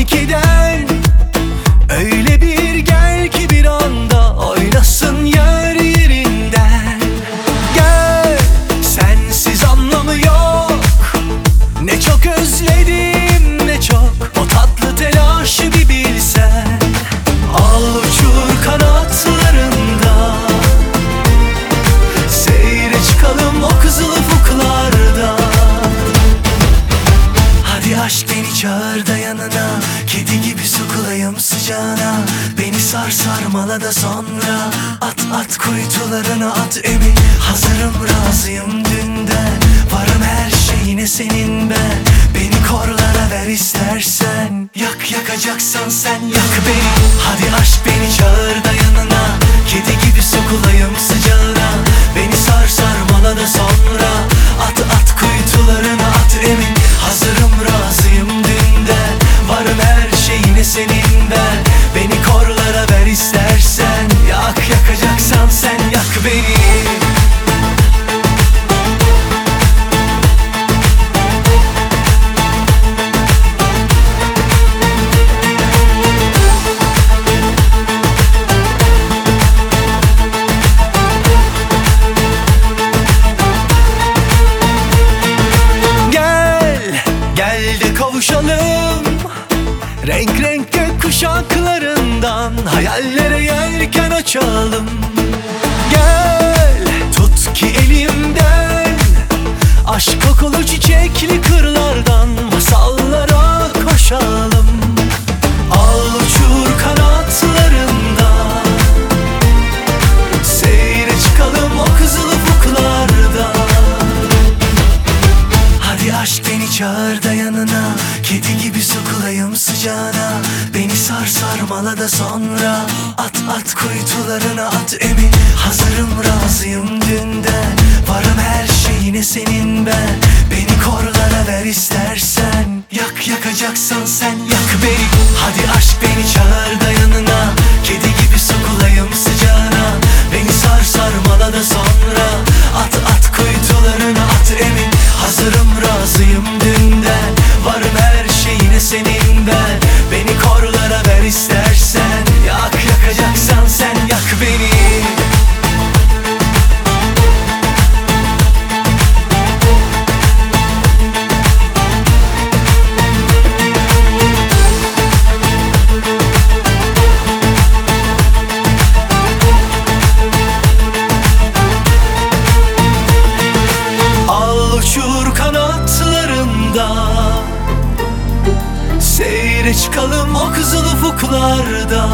12'den. Öyle bir gel ki bir anda oynasın yer yerinden. Gel, sensiz anlamı yok. Ne çok özledim, ne çok o tatlı telaşı bir bilsen. Al uçur kanatlarında, seyre çıkalım o kızıl ufuklarda. Hadi aşk beni çağır da yanına, kedi gibi sokulayım sıcağına. Beni sar sarmala da sonra at kuytularına at emin. Hazırım razıyım dünden, varım her şeyine senin ben. Beni korlara ver istersen, yakacaksan sen yak beni. Hadi aşk beni çağır da yanına, kedi gibi sokulayım sıcağına. Beni sar sarmala da sonra at kuytularına at emin. Hazırım razıyım dünden, varım her şeyine senin ben. Beni korlara ver istersen, yakacaksan sen yak beni. Gel de kavuşalım, renk renk gök kuşaklarından hayallere yelken açalım. Gel, tut ki elimden, aşk kokulu çiçekli kırlardan masallara koşalım. Al uçur kanatlarında, seyre çıkalım o kızıl ufuklarda. Hadi aşk beni çağır da yanına, kedi gibi sokulayım sıcağına. Beni sar sarmala da sonra at kuytularına at emin. Hazırım razıyım dünden, varım her şeyine senin ben. Beni korlara ver istersen, yakacaksan sen yak beni. Hadi aşk beni çağır da yanına, kedi gibi sokulayım sıcağına. Beni sar sarmala da sonra at kuytularına at emin. Hazırım razıyım dünden, varım her şeyine senin ben. Beni korlara ver istersen, yakacaksan sen yak beni. Uçur kanatlarında, seyre çıkalım o kızıl ufuklarda.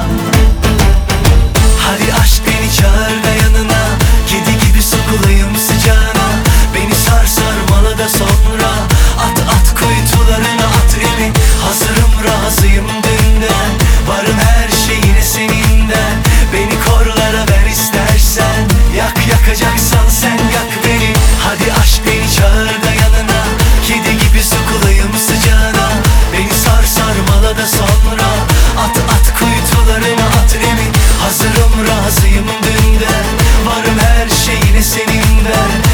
Hadi aşk beni çağır da yanına, kedi gibi sokulayım sıcağına. Beni sar sarmala da sonra at kuytularına at emin. Hazırım razıyım dünden, varım her şeyine seninden. Beni korlara ver istersen, yakacaksan sen yak beni. Hadi aşk beni çağır da yanına, kedi gibi sokulayım sıcağına. Beni sar sarmala da sonra at kuytularına at emin. Hazırım razıyım dünden, varım her şeyine senin ben.